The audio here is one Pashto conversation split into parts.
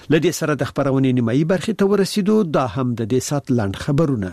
لدې سره د خبرونې نیمایي برخې ته ورسېدو. دا هم د دې سات لاند خبرونه.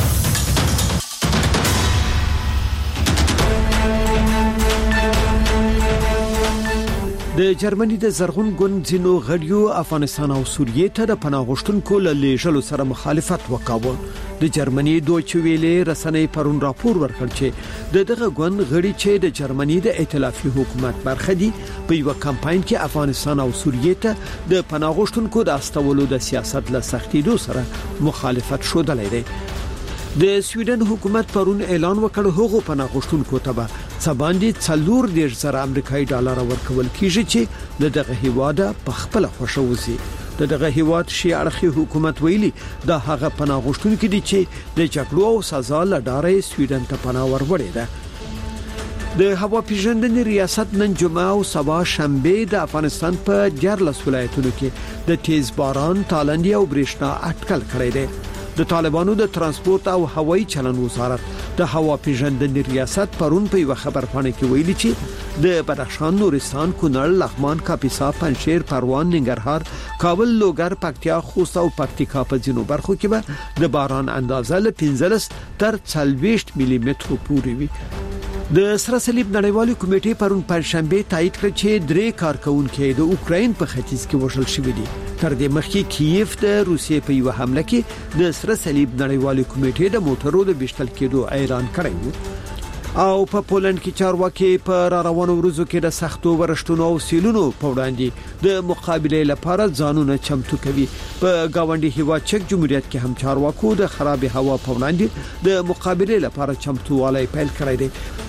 د جرمني د زرغون ګوند ځینو غړیو افغانستان او سوریې ته د پناه غوښتونکو له لیږلو سره مخالفت وکاوه. د جرمني دویچه ویلې رسنۍ پرون راپور ورکړ چې دغه ګوند غړي چې د جرمني د ائتلافي حکومت برخه دي په یو کمپاین کې افغانستان او سوریې ته د پناه غوښتونکو د استولو د سیاست له سختیدو سره مخالفت شودلې دي. د سویډن حکومت پرون اعلان وکړ هغه پناه غوښتونکو ته به سباندې 4.0 امریکایي ډالر ورکول کیږي چې دغه هیواد په خپل خوشوزي. دغه هیواد شي اړخي حکومت ویلي دا هغه پناه غوښتونکو دي چې د جګړو او سزا لډارې سویډن ته پناه وروړي ده. د هوا پیژندنې ریاست نن جمعه او سبا شنبه د افغانستان په 14 ولایتونو کې د تیز باران، تالندې او برېښنا اټکل کړی دی. د طالبانو د ترانسپورت او هوایي چلن وزارت د هوا پیژندنې ریاست پرون په یو خبرپاڼه کې ویلي چې د بدخشان، نورستان، کونړ، لغمان، کاپیسا، پنجشیر، پروان، ننګرهار، کابل، لوګر، پکتیا، خوست او پکتیکا په ځینو برخو کې به د باران اندازه له 15 تر 40 ملي مترو پورې وي. د سره صلیب نړیوالې کمیټې پرون پنځشنبه تایید کړ چې 3 کارکونکو د اوکراین په ختیځ کې وژل شوي دي. تر دې مخکې کیف د روسیې په یو حمله کې د سره صلیب نړیوالې کمیټې د موټرو د بشتل کېدو اعلان کړی و. او په پولند کې چارواکي په روانو ورځو کې د سختو ورشتونو او سیلونو په وړاندې د مقابله لپاره ځانونه چمتو کوي. په گاونډي هیواد چک جمهوریت کې هم چارواکو د خراب هوا په وړاندې د مقابله لپاره چمتووالی پیل کړی دی.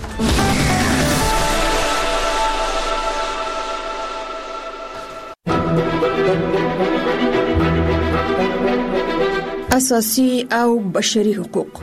اساسي او بشري حقوق.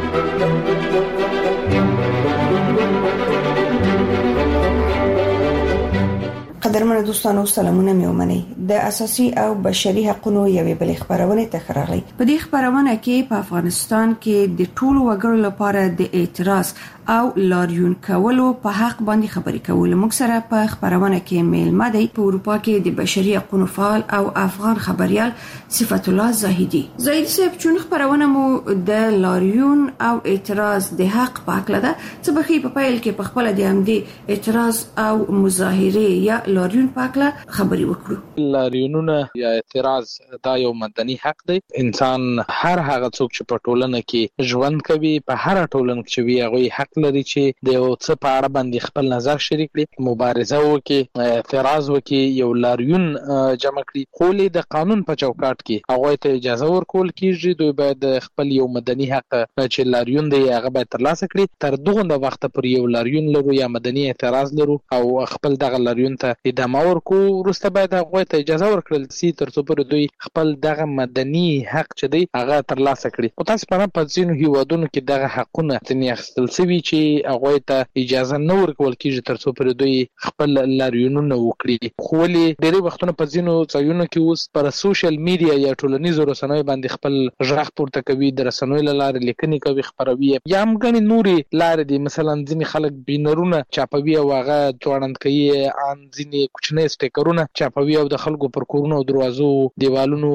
قدرمن دوستانو سلامونه مې ومنئ. د اساسي او بشري حقوقو یوې بلې خبرونه ته خراغلی. په دې خبرونه کې په افغانستان کې د ټولو وګړو لپاره د اعتراض او لاریون کولو په حق باندې خبرې کول. موږ سره په خبرونه کې میلمه دی په اروپا کې د بشري حقوقو فعال او افغان خبريال صفت الله زاهدي. زاهدي صاحب چون خبرونه مو د لاریون او اعتراض د حق په اړه ده چې بخي په پیل کې په خپل د همدې اعتراض او مظاهره یا لاریون په اړه خبري وکړو. لاریونونه یا اعتراض دا یو مدني حق دی. انسان هر هغه څوک چې په ټولنه کې ژوند کوي په هر ټولنه کې وي هغه حق لري چې د یو څه په اړه باندې خپل نظر شریک کړي، مبارزه وکړي، اعتراض وکړي، یو لاریون جمع کړي. خو د قانون په چوکاټ کې هغه ته اجازه ورکول کیږي. دوی باید خپل یو مدني حق چې لاریون دی هغه باید ترلاسه کړي. تر دغه وخت پورې یو لاریون لرو یا مدني اعتراض لرو او خپل دغه لاریون ته ادامه ورکو، وروسته باید هغه ته اجازه ورکړل شي تر څو پر دوی خپل دغه مدني حق چې دی هغه ترلاسه کړي. او تاسو په ځینو هیوادونو کې دغه حقونه ځنې اخیستل شوي چې هغه ته اجازه نه ورکول کیږي تر څو پر دوی خپل لاریونونه وکړي. خو ولې ډېری وختونه په ځینو ځایونو کې اوس پر سوشل میډیا یا ټولنیزو رسنیو باندې خپل غږ پورته کوي، د رسنیو له لارې لیکنې کوي، خبروي یا هم ګڼې نورې لارې دي. مثلا ځینې خلک بینرونه چاپوي او هغه ځوړند کوي، ان ځینې کوچني سټیکرونه چاپوي او د خلکو پر کورونو او دروازو دیوالونو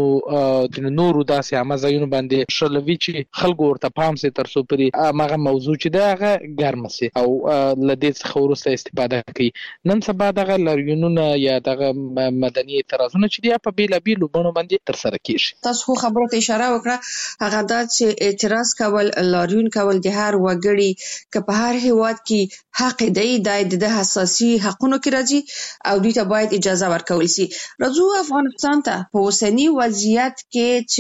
د نورو داسې عامه ځایونو باندې شلوي چې خلکو ورته پام سي تر څو پرې هغه موضوع چې ده هغه ګرمه سي او له دې څخه وروسته استفاده کوي. نن سبا دغه لاریونونه یا دغه مدني اعتراضونه چې دی په بیلابیلو بڼو باندې ترسره کیږي. تاسو خو خبرو ته اشاره وکړه، هغه دا چې اعتراض کول، لاریون کول د هر وګړي که په هر هیواد کې حق دی د اساسي حقوقو کې راځي او دوی ته باید اجازه ورکول شي. راځو افغانستان ته په اوسنی وضعیت کې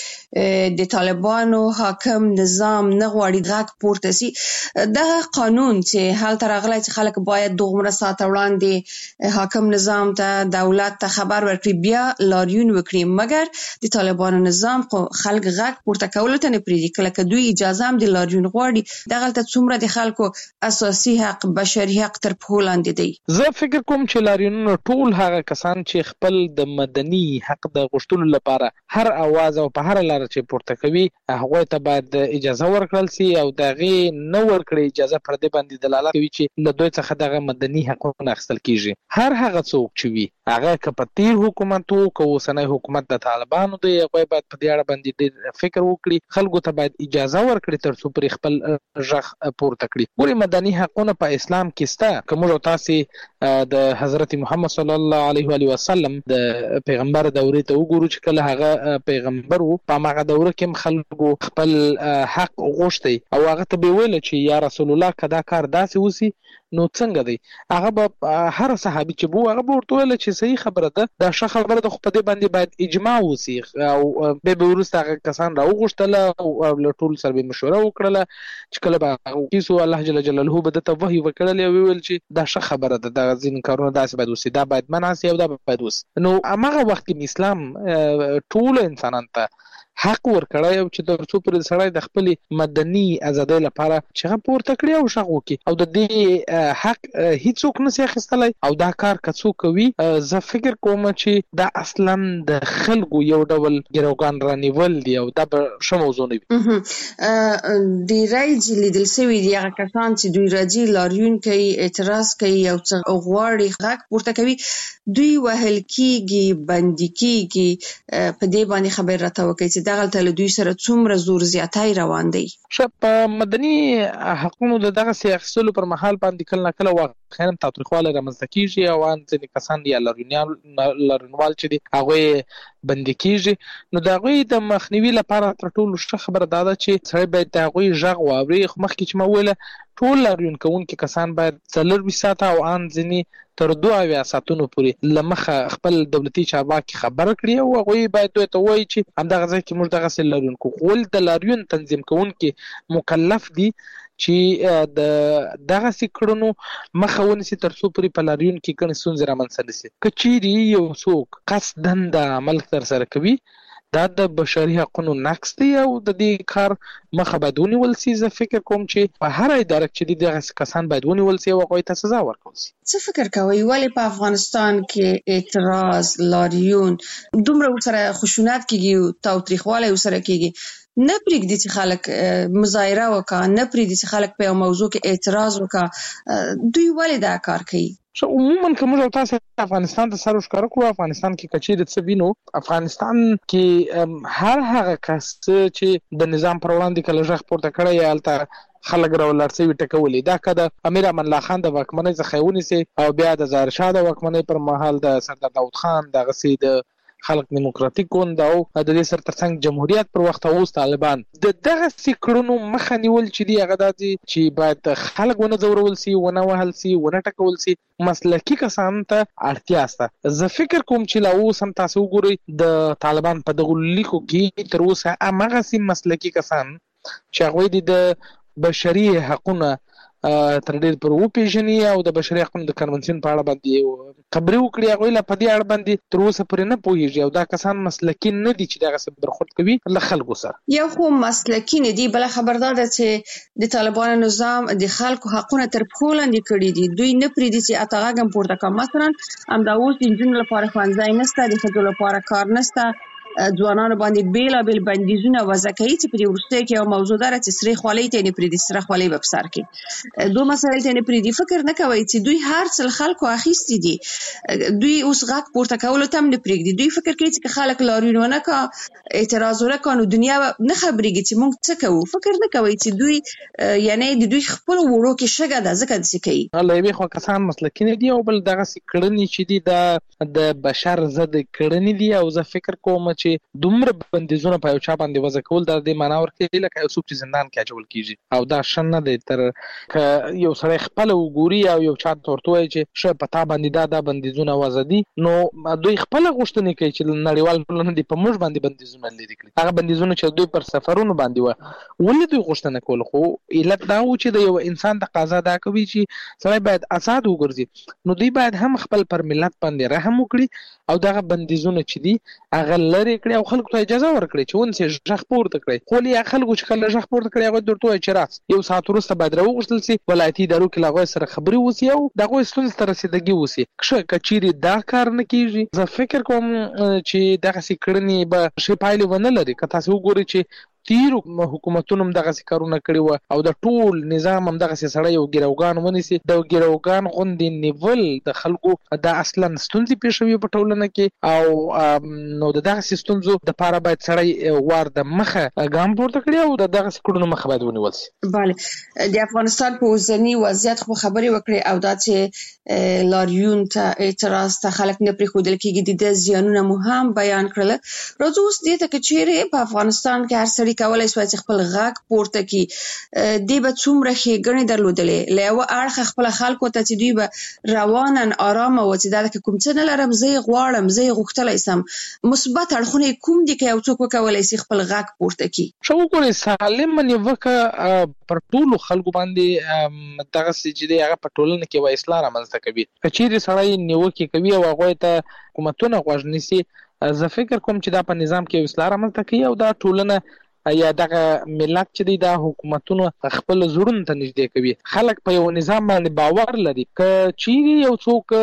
چې د طالبانو حاکم نظام نه غواړي غږ پورته شي. دغه قانون چې حال تر راغلی چې خلک باید دومره ساعت وړاندې حاکم نظام ته دولت ته خبر ورکړي بیا لاریون وکړي، مګر د طالبانو نظام خو خلک غږ پورته کولو ته نه پریږدي. کله که دوی اجازه هم د لاریون غواړي دغه ته څومره د خلکو اساسي حق، بشري حق تر پښو لاندې دی. زه فکر کوم چې لاریونونه ټول هغه کسان چې خپل د مدني حق د غوښتلو لپاره هر اواز او په هر لار چې پورته کوي هغه ته باید اجازه ورکړل شي او دغه نه ورکړي اجازه پر دې باندې دلالت کوي چې له دوی څخه دغه مدني حقوق اخیستل کیږي. هر هغه څوک چې وي هغه کپتیر حکومت او اوسنۍ حکومت د طالبانو دی، هغه باید په دې اړه باندې ډېر فکر وکړي، خلکو ته باید اجازه ورکړي ترڅو پر خپل ژغ پورته کړي. ګوري مدني حقونه په اسلام کې شته. که موږ تاسو د حضرت محمد صلی الله علیه و وسلم د پیغمبر دورې ته وګورو چې کله هغه پیغمبر وو، په هغه دوره کې خلکو خپل حق غوښتي او هغه ته به ویل چې یا رسول الله کدا کار داسې وسی نو څنګه دی. هغه به هر صحابي چې بو هغه به ورته ویل چې صحیح خبره ده، دا ښه خبره ده، خو په دې باندې باید اجماع وسی او به وروسته هغه کسان راوغوښتل او له ټول سره به مشوره وکړله چې کله به کیسو الله جل جلاله به ته وحی وکړل او ویل چې دا ښه خبره ده، دا ځین کارونه داسې باید وسی، دا باید منع سي او دا باید وسی. نو هغه وخت کې اسلام ټول انسانانو ته حق ورکړی او چې ترڅو پر سړی د خپل مدني ازادۍ لپاره چې هغه پورته کړي او شغ وکړي او د دې حق هیڅوک نشي اخیستلی او دا کار که څوک کوي زه فکر کوم چې دا اصلا د خلکو یو ډول ګروګان رانیول دی او دا به ښه موضوع نه وي. ډېری چې لیدل سوي دي هغه کسان چې دوی راځي لاریون کوي، اعتراض کوي او غواړي غږ پورته کوي، دوی وهل کېږي، بندي کېږي. په دې باندې خبر راته وکړئ چې دغلته له دوی سره څومره زور زیاتی روان دی. په مدني حقونو د دغه سي اخیستلو پر مهال باندې کله نه کله واقعا تاوتریخوالی رامنځته کېږي او ځینې کسان یا لاریونوال چې دي هغوی بندي کېږي. نو د هغوی د مخنیوي لپاره تر ټولو ښه خبره دا ده چې سړی باید د هغوی غږ واوري. خو مخکې چې ما وویله ټول لاریون کوونکي کسان باید 24 ساعته او ان ځینې تر 2 ساعتونو پورې له مخه خپل دولتي چارواکي خبره کړي او هغوی باید دوی ته ووایي چې همدغه ځای کې موږ دغسې لاریون کوو. ول د لاریون تنظیم کوونکي مکلف دي چې د دغسې کړنو مخه ونیسي ترڅو پورې په لاریون کې کومې ستونزې رامنځته نه سي. که چیرې یو څوک قصداً د عمل ترسره کوي دا د بشري حقونو نقض دی او د دې کار مخه باید ونیول سي. زه فکر کوم چې په هر اداره کې چې دغه کسان باید ونیول سي او هغوی ته سزا ورکړل سي. څه فکر کوئ ولې په افغانستان کې اعتراض، لاریون دومره ورسره خشونت کېږي او تاوتریخوالی ورسره کېږي؟ نه پرېږدي چې خلک مظاهره وکړي، نه پرېږدي چې خلک په یو موضوع کې اعتراض وکړي، دوی ولې دا کار کوي؟ عموما که موږ تاسو افغانستان ته سر وښکاره کړو، افغانستان کې کچېرې څه وینو، افغانستان کې هر هغه کس چې د نظام پر وړاندې کله غږ پورته کړی هلته خلک راولاړ سوي ټکولي. دا که د امیر امان الله خان د واکمنۍ څخه ونیسي او بیا د ظاهر شاه د واکمنۍ پر مهال د سردار داود خان دغسې د خلق دیموکراتیک ګوند او د دې سره ترڅنګ جمهوریت پر وخت اوس طالبان د دغسې کړنو مخه نیول چې دي هغه دا دي چې باید خلک ونه ځورول سي، ونه وهل سي، ونه ټکول سي. مسلکي کسان ته اړتیا شته. زه فکر کوم چې لا اوس هم تاسو وګورئ د طالبان په دغو لیکو کې تر اوسه هماغسې مسلکي کسان چې هغوی د بشري حقونه تر ډېر پر وپېژني او د بشري حقونو د کنونسیون په اړه باندې خبرې وکړي، هغوی لا په دې اړه باندې تر اوسه پورې نه پوهېږي او دا کسان مسلکي نه دي چې دغسې برخورد کوي له خلکو سره. یو خو مسلکي نه دي، بله خبر دا ده چې د طالبانو نظام د خلکو حقونه تر پښو لاندې کړي دي. دوی نه پرېږدي چې اته غږ هم پورته کړي. مثلا همدا اوس د نجونو لپاره ښوونځی نشته، د ښځو لپاره کار نشته، ځوانانو باندې بیلابیل بندیزونه وضع کوي چې په دې وروستیو کې یو موضوع ده چې سرې خولۍ ته یې نه پرېږدي، سره خولۍ به په سر کړي، دوه مسایل ته یې نه پرېږدي. فکر نه کوئ چې دوی هر څه خلکو اخیستي دي، دوی اوس غږ پورته کولو ته هم نه پرېږدي. دوی فکر کوي چې خلک لاریون ونه کړي، اعتراض ونه کړي، نو دنیا نه خبرېږي چې موږ څه کوو. فکر نه کوئ چې دوی یعنی د دوی خپلو وړو کې شګه ده ځکه داسې کوي. له یوې خوا کسان مسلکي نه دي او بل دغسې کړنې چې دي دا د بشر ضد کړنې دي او زه فکر کوم چې دومره بندیزونه په یو چا باندې وضع کول دا دې معنا ورکوي لکه یو څوک چې زندان کې اچول کېږي او دا ښه نه دی. تر که یو سړی خپله وګوري او یو چا ته ورته ووایي چې ښه په تا باندې دا بندیزونه وضع دي، نو دوی خپله غوښتنې کوي چې نړیوال ټولنه دې په موږ باندې بندیزونه لرې کړي. هغه بندیزونه چې دوی پر سفرونو باندې وه ولې دوی غوښتنه کول؟ خو علت دا و چې د یو انسان تقاضا دا کوي چې سړی باید آزاد وګرځي، نو دوی باید هم خپل پر ملت باندې رحم وکړي او دغه بندیزونه چې دي هغه لرې کړي او خلکو ته اجازه ورکړي چې ونسي غږ پورته کړي. خو ولې خلکو چې کله غږ پورته کړي هغوی درته وایي چې راس یو ساعت وروسته باید راوغوښتل سي، ولایتي ادارو کې له هغوی سره خبرې وسي او د هغوی ستونزې ته رسېدګي وسي. ښه که چیرې دا کار نه کېږي زه فکر کوم چې دغسې کړنې به ښې پایلې ونه لري. که تاسې وګورئ چې تیر حکومتونو دغه کارونه کړی و او د ټول نظام هم دغه سړی یو ګروګان ونیسي د ګروګان غوندې نیول د خلکو د اصلا ستونزې پیښوي په ټولنه کې او نو دغه ستونزو د لپاره باید سړی وار د مخه ګام پورته کړي او دغه کړنو مخه باید ونیول شي. بله د افغانستان په اوسنی وضعیت خو خبرې وکړي او دا چې لاریون ته اعتراض ته خلک نه پریښودل کېږي د زیانونه مو هم بیان کړل. راځو اوس دې ته چې چیرې په افغانستان کې هر سړی کولای شي چې خپل غږ پورته کړي دی به څومره ښېګڼې درلودلې له یوه اړخه خپل خلکو ته چې دوی به رواناً آرامه و چې دا لکه کوم څه نه لرم زه یې غواړم زه یې غوښتلی سم مثبت اړخونه یې کوم دي که یو څوک وکولی شي خپل غږ پورته کړي. ښه وګورئ سالم نیوکه پر ټولو خلکو باندې دغسې چې دی هغه په ټولنه کې یوه اصلاح رامنځته کوي. که چیرې سړی نیوکې کوي او هغوی ته حکومتونه غوږ نیسي زه فکر کوم چې دا په نظام کې یو اصلاح رامنځته کوي او دا ټولنه یا دغه ملت چې دی دا حکومتونو خپل زړونو ته نږدې کوي. خلک په یو نظام باندې باور لري. که چیرې یو څوک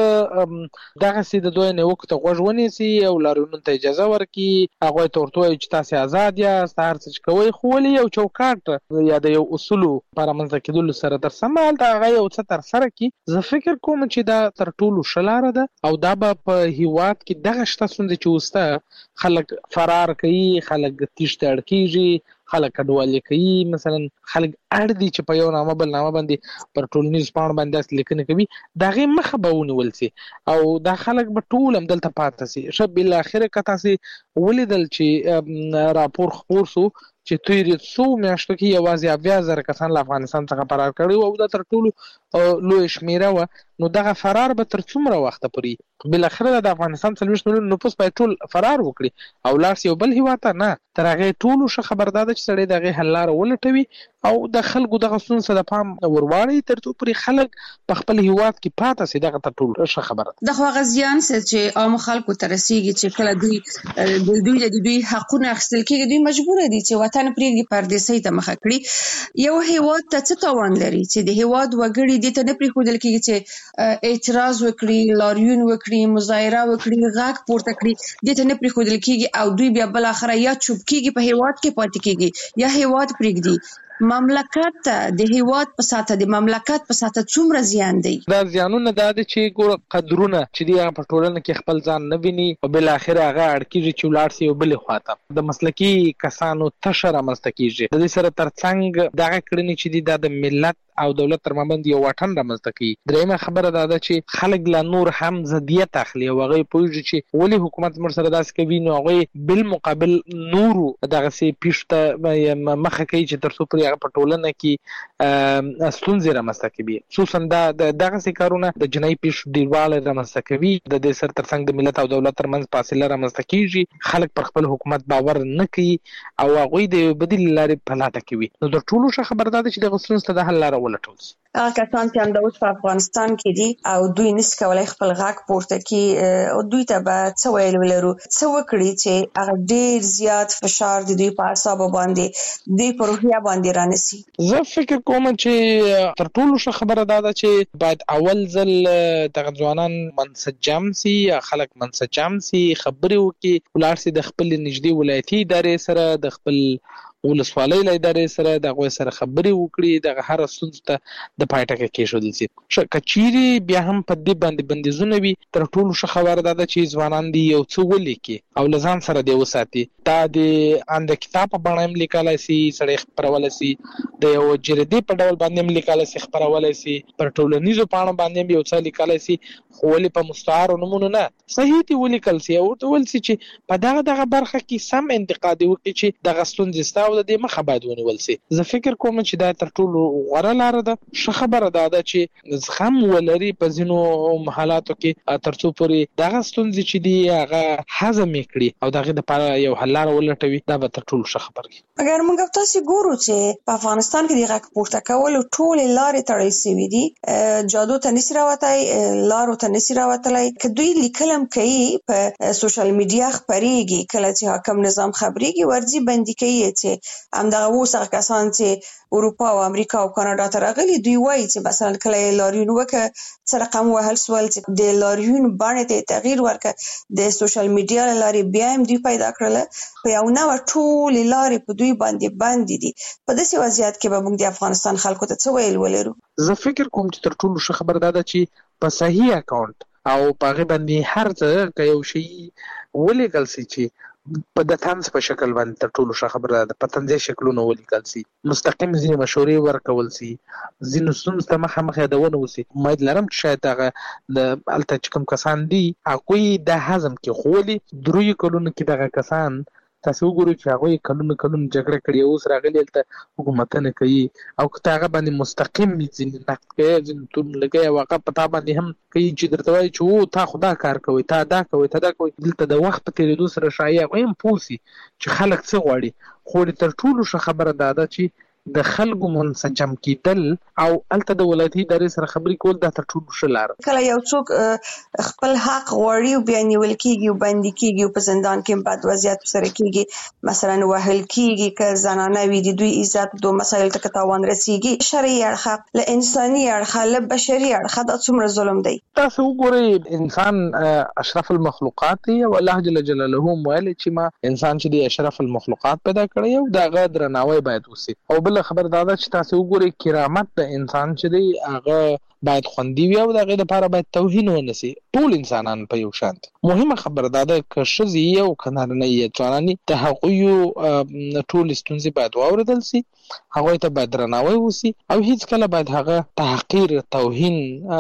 دغسې د دوی نیوکو ته غوږ ونیسي او لاریونونو ته اجازه ورکړي هغوی ته ورته وایي چې تاسې آزاد یاست هر څه چې کوئ خو ولې یو چوکاټ یا د یو اصولو په رامنځته کېدلو سره ترسره هلته هغه یو څه ترسره کړي. زه فکر کوم چې دا تر ټولو ښه لاره ده او دا به په هېواد کې دغه شته ستونزې چې وسته خلک فرار کوي خلک تیښتې اړ کېږي خلک کډوالي کوي مثلا خلک اړ دي چې په یو نامه بل نامه باندې پر ټولنیزو پاڼو باندې داسې لیکنې کوي د هغې مخه به ونیول شي او دا خلک به ټول همدلته پاتې شي. ښه بالاخره که تاسې ولیدل چې راپور خپور شو چې تېرې څو میاشتو کې یوازې 70,000 کسان له افغانستان څخه فرار کړي او دا تر ټولو لویه شمېره وه. نو دغه فرار به تر څومره وخته پورې بالاخره د افغانستان 40 میلیون نفوس باید ټول فرار وکړي او لاړ شي یو بل هېواد ته نه تر هغې ټولو ښه خبر دا ده چې سړی د هغې حل لاره ولټوي او د خلکو دغه ستونزو ته د پام ورواړي تر څو پورې خلک په خپل هېواد کې پاته شي. دغه تر ټولو ښه خبره ده. د خو هغه زیان چې عامو خلکو ته رسېږي چې کله دوی د دوی حقونه اخیستل کېږي دوی مجبوره دي چې وطن پرېږدي پردیسۍ ته مخه کړي. یو هېواد ته څه تاوان لري چې د هېواد وګړي دې ته نه پرېښودل کېږي چې اعتراض وکړي لاریون وکړي مظاهره وکړي غږ پورته کړي دې ته نه پرېښودل کېږي او دوی بیا بالاخره یا چوپ کېږي په هېواد کې پاتې کېږي یا هېواد پرېږدي. مملکت د هېواد په ساته د مملکت په ساته څومره زیان دی؟ دا زیانونه دا دي چې ګوره قدرونه چې دی هغه په ټولنه کې خپل ځان نه ویني او بالاخره هغه اړ کېږي چې ولاړ شي یو بلې خواته د مسلکي کسانو تشه رامنځته کېږي. د دې سره ترڅنګ دغه کړنې چې دي دا د ملت او دولت تر مابین یو واټن رامنځته کوي. درېیمه خبره دا ده چې خلک لا نور هم ضدیت اخلي او هغوی پوهېږي چې ولې حکومت موږ سره داسې کوي نو هغوی بالمقابل نورو دغسې پیښو ته مخه کوي چې تر څو پورې هغه په ټولنه کې ستونزې رامنځته کوي. خصوصا دا دغسې کارونه د جنایي پیښو ډېروالی رامنځته کوي. د دې سره ترڅنګ د ملت او دولت ترمنځ فاصله رامنځته کېږي. خلک پر خپل حکومت باور نه کوي او هغوی د یو بدیل لارې په لټه کوي. نو د ټولو ښه خبره دا ده چې دغه ستونزو ته د حل لاره ولټول شي. هغه کسان چې همدا اوس په افغانستان کې دي او دوی نشي کولای خپل غږ پورته کړي او دوی ته به څه ویل ولرو څه وکړي چې هغه ډېر زیات فشار د دوی په اعصابو باندې دوی په روحیه باندې رانسي؟ زه فکر کوم چې تر ټولو ښه خبره دا ده چې باید اول ځل دغه ځوانان منسجم سي یا خلک منسجم سي خبرې وکړي ولاړ سي د خپلې نږدې ولایتي ادارې سره د خپل ولسوالۍ له ادارې سره د هغوی سره خبرې وکړي دغه هره ستونزو ته د پای ټکی کېښودل شي. که چیرې بیا هم په دې باندې بندیزونه وي تر ټولو ښه خبره دا ده چې ځوانان دې یو څه ولیکي او له ځان سره دې وساتي. دا د کتاب په بڼه هم لیکلی سي سړی خپرولی سي د یو جریدې په ډول باندې هم لیکلی سي خپرولی سي پر ټولنیزو پاڼو باندې هم یو څه لیکلی سي خو ولې په مستعارو نومونو نه صحیح دې ولیکل سي او ورته ویل سي چې په دغه برخه کې سم انتقاد وکړي چې دغه ستونزې ستا او د دې مخه باید ونیول سي. زه فکر کوم چې دا تر ټولو غوره لاره ده. ښه خبره دا ده چې زغم ولري په ځینو حالاتو کې تر څو پورې دغه ستونزې چې دي هغه هضم یې کړي او د هغې دپاره یو حل لاره ولټوي دا به تر ټولو ښه خبره وي. اگر موږ تاسې ګورو چې په افغانستان کې د غږ پورته کولو ټولې لارې تړل سوي دي جادو ته نشي راوتی لارو ته نشي راوتلی که دوی لیکل هم کوي په سوشل میډیا خپرېږي کله چې حاکم نظام خبرېږي ورځي بندي کوي چې همدغه وسه کسان چې اروپا او امریکا او کاناډا ته راغلي دوی وایي چې مثلا کله لاریون وکړه څه رقم وهل سوال چې د لاریون باندې ته تغییر ورکړه د سوشل میډیا لارې بیا هم دوی پیدا کړل په یو نوع ټول لارې په دوی باندې دي. په داسې وضعیت کې به موږ د افغانستان خلکو ته څه ویل ولرو؟ زه فکر کوم چې تر ټولو ښه خبره ده چې په صحیح اکاونټ او په هغه باندې هر څه که یو شی ولیکل شي چې په د طنز په شکل باندې تر ټولو ښه خبره ده په طنزي شکلونو ولیکل شي، مستقیم ځینې مشورې ورکول شي، ځینو ستونزو ته مخامخ یادونه وشي. امید لرم چې شاید هغه د هلته چې کوم کسان دي هغوی دا هضم کړي، خو ولې دریو کلونو کې دغه کسان تاسو وګورئ چې هغوی کلونه جګړه کړې اوس راغلي هلته حکومتونه کوي او که ته هغه باندې مستقیم ځینې نقد کوي ځینې تون لګوي او هغه په تا باندې هم کوي چې درته وایي چې تا خو دا کار کوئ تا دا کوئ تا دا کوئ. دلته د وخت په تېرېدو سره ښایي هغوی هم پوه شي چې خلک څه غواړي، خو تر ټولو ښه خبره دا ده چې د خلکو منسجم کېدل او هلته د ولایتي ادارې سره خبرې کول دا تر ټولو ښه لاره. کله یو څوک خپل حق غواړي او بیا نیول کېږي او بندي کېږي او په زندان کې بد وضعیت سره کېږي، مثلا وهل کېږي که زنانه وي د دوی عزت دو مسایل ته تاوان رسیږي، شرعي اړخ له انساني اړخ له بشري اړخ دا څومره ظلم دی. تاسو وګورئ انسان اشرف المخلوقات دی او الله جل جلاله ویل چې ما انسان چې دی اشرف المخلوقات پیدا کړی او دغه درناوی باید وشي. او بل خبر دا ده چې تاسو وګورئ کرامت د انسان چې دی هغه باید خوندي وي او د هغې دپاره باید توهین ونه سي. ټول انسانان په یو شان دي. مهمه خبره دا ده که ښځې یې او که نارینه یې ځوانان د هغویو ټولې ستونزې باید واورېدل سي، هغوی ته باید درناوی وسي او هیڅکله باید هغه تحقیر توهین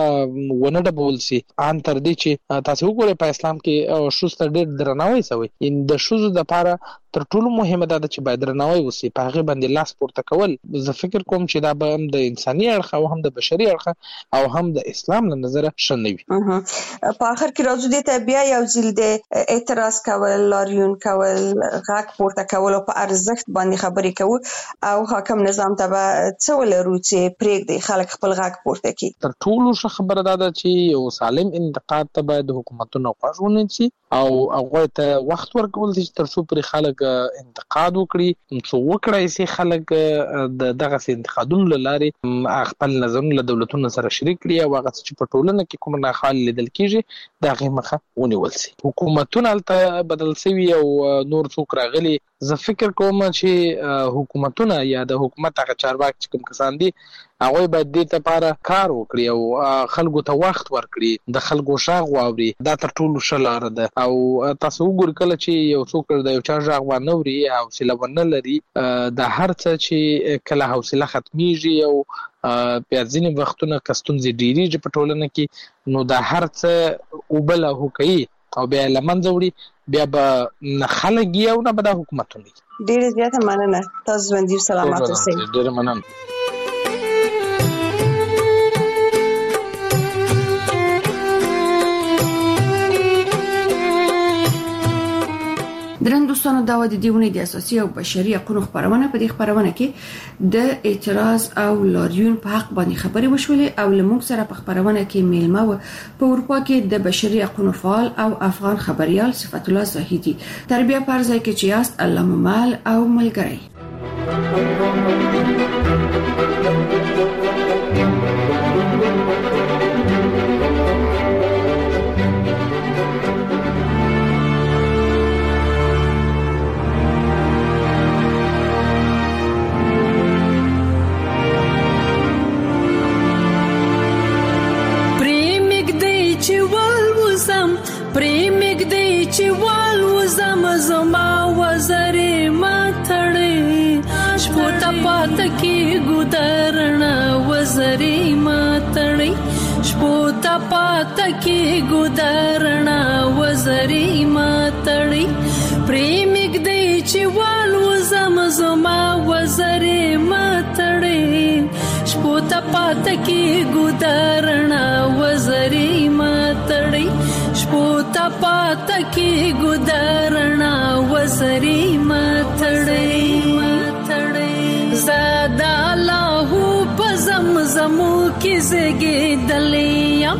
ونه ډبول سي. ان تر دې چې تاسو وګورئ په اسلام کې ښځو ته ډېر درناوی شوی. د ښځو دپاره تر ټولو مهمه دا ده چې باید درناوی وسي، په هغې باندې لاس پورته کول. زه فکر کوم چې دا به هم د انساني اړخ او هم د بشري اړخ او هم د اسلام له نظره ښه نه وي. په آخر کې راځو دې ته بیا یو ځل د اعتراض کول، لاریون کول، غږ پورته کول او په ارزښت باندې خبرې کوو او حاکم نظام ته به څه ولرو چې پرېږدي خلک خپل غږ پورته کړي. تر ټولو ښه خبره دا ده چې یو سالم انتقاد ته باید حکومتونه غوږ ونیول شي او هغوی ته وخت ورکول شي تر څو پرې خلک انتقاد وکړي، څو وکړای شي خلک د دغسې انتقادونو له لارې خپل نظرونه له دولتونو سره شریک کړي او هغه څه چې په ټولنه کې کوم ناخوالې لیدل کېږي د هغې مخه ونیول شي. حکومتونه هلته بدل شوي او نور څوک راغلي. زه فکر کوم چې حکومتونه یا د حکومت هغه چارواکي چې کوم کسان دي هغوی باید دې لپاره کار وکړي او خلکو ته وخت ورکړي، د خلکو غږ واوري. دا تر ټولو ښه لاره ده. او تاسو وګورئ کله چې یو څوک د یو چا غږ ونه اوري، حوصله ونه لري، د هر څه چې کله حوصله ختمیږي او بیا ځینې وختونه که ستونزې ډېرېږي په ټولنه کې نو دا هر څه اوبه لاهو کوي او بیا یې له منځه وړي، بیا به نه خلک یې او نه به دا حکومتونه یې. ډېره زیاته مننه. تاسو ژوندي سلامت اوسئ. ډېره مننه. درنو دوستانو دا د دیونه د اساسي او بشري حقوقو خبرونه په دې خبرونه کې د اعتراض او لاریون په حق باندې خبرې وشولې او لمونږ سره په خبرونه کې میلمه و په اروپا کې د بشري حقوقو فعال او افغان خبريال صفت الله زاهدي. تربیه پر ځای کې چې یاست الله ممال او ملګری. پاتکی ګودرنا وزری ماتړی شپوتا پاتکی ګودرنا وزری ماتړی پریمګ دی چې والو زما وزری ماتړی شپوتا پاتکی ګودرنا وزری ماتړی شپوتا پاتکی ګودرنا وزری ماتړی زادا الله پزمزمو کې زګې دلیا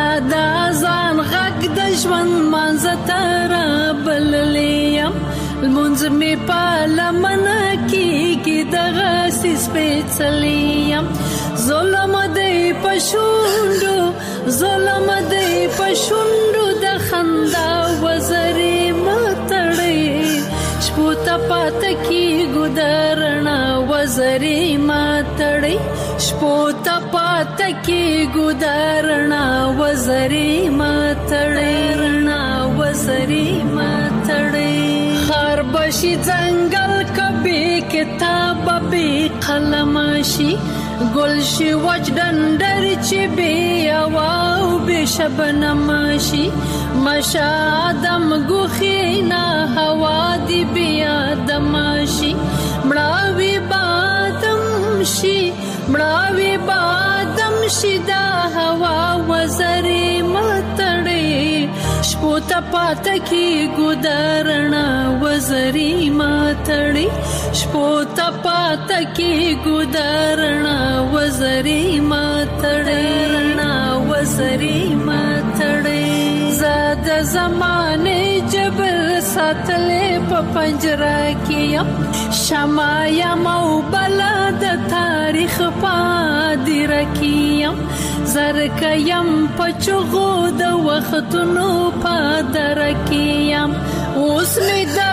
زادا ځان غږ د ژوند منځ تر بللیا منځ می پالمن کیږي دغه سپېڅلیم ظلم دی پښوندو ظلم دی پښوندو د خندا وزري متړې شپو ته پات کی ګدرنا وزري متړې شپو ته پات کی ګدرنا وزري متړې رڼا وزري متړې خار بشي ځنګل کبي کتاب به قلم شي گل شي وجدندر چې بي او به شبنم شي مشا دم غخینا هوا دی بیا دم شي مړاوي بادم شي مړاوي بادم شي دا هوا وزري متړې شپو ته پات کی ګدرنا وزري متړې شپو ته پات کی ګدرنا وزري متړې رڼا وزري متړې زاد زمانه جبل ساتلې په پنجره کې شمایا مو بلد تاریخ پادې رکیم زرکیم پچغو د وختونو پادر کیم اوس می دا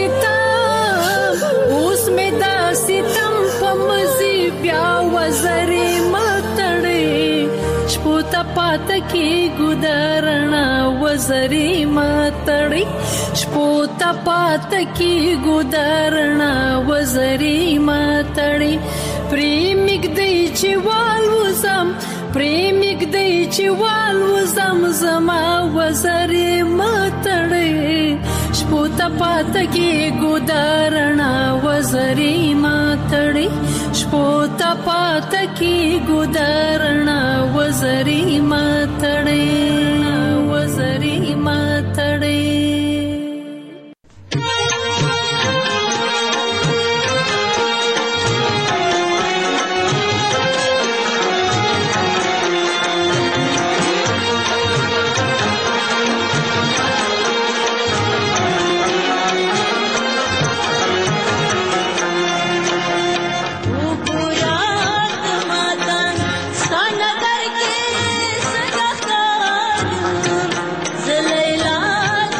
ستم په مزي بیا وزري متړې شپو ته پات کی ګدرنا وزري متړې شپو ته پات کی ګدرنا وزري متړې پریمګ دی چې والوزم پریمګ دی چې والوزم زما وزري متړې شپو ته پات کی ګدرنا وزري متړې شپو ته پات کی ګدرنا وزري متړې وزري متړې زلیلا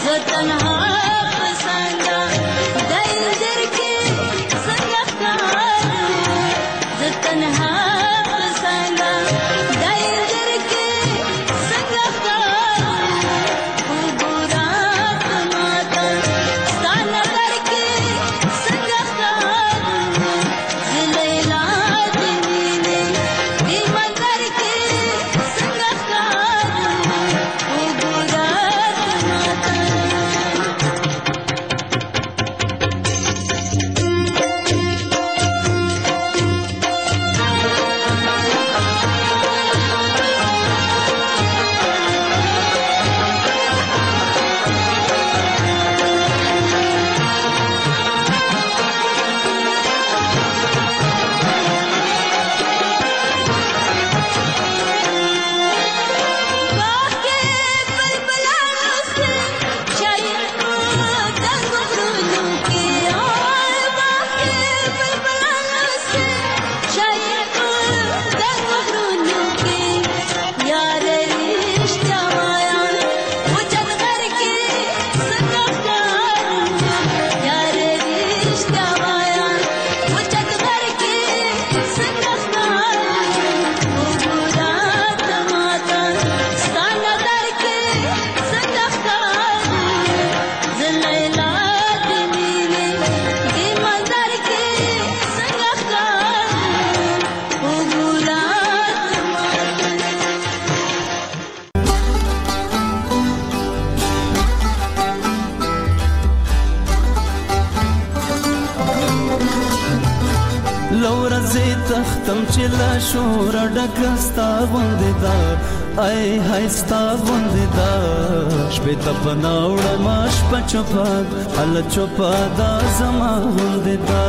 لورځي تختم چې لا شور ډکستا غوندې دا ای هايستا غوندې دا شپې ته پناوړ ماش پچپا ال چوپا دا زما غوندې دا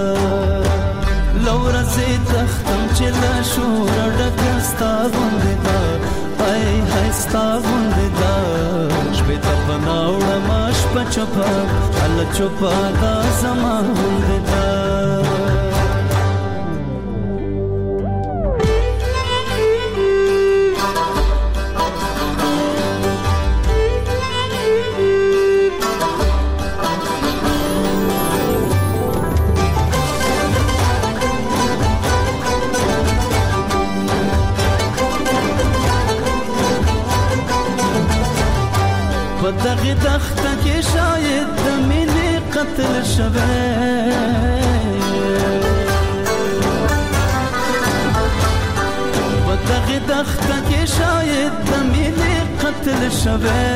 لورځي تختم چې لا شور ډکستا غوندې دا ای هايستا غوندې دا شپې ته پناوړ ماش پچپا ال چوپا دا زما غوندې دا بدغه دخته کې شاید د مینې قتل شوه بدغه دخته کې شاید د مینې قتل شوه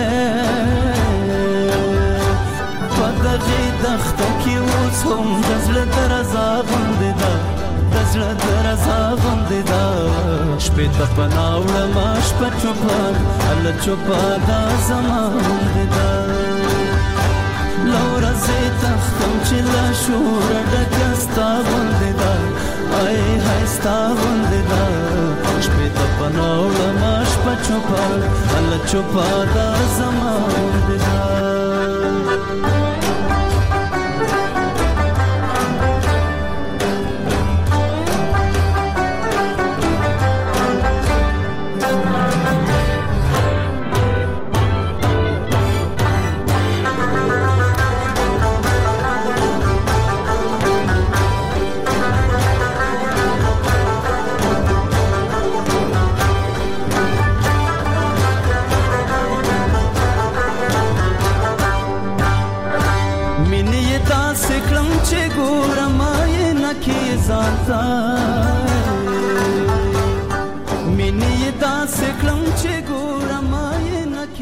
بدغه دخته کې اوس هم د زړه درزا غوندې ده د زړه درزا غوندې ده شپې ته پناوړ ماش په چوپان ال چوپا دا زما غوندې ده لورځي تختم چې لا شور ډکستا غوندې ده ای هايستا غوندې ده شپې ته پناوړ ماش په چوپان ال چوپا دا زما غوندې ده ځانتا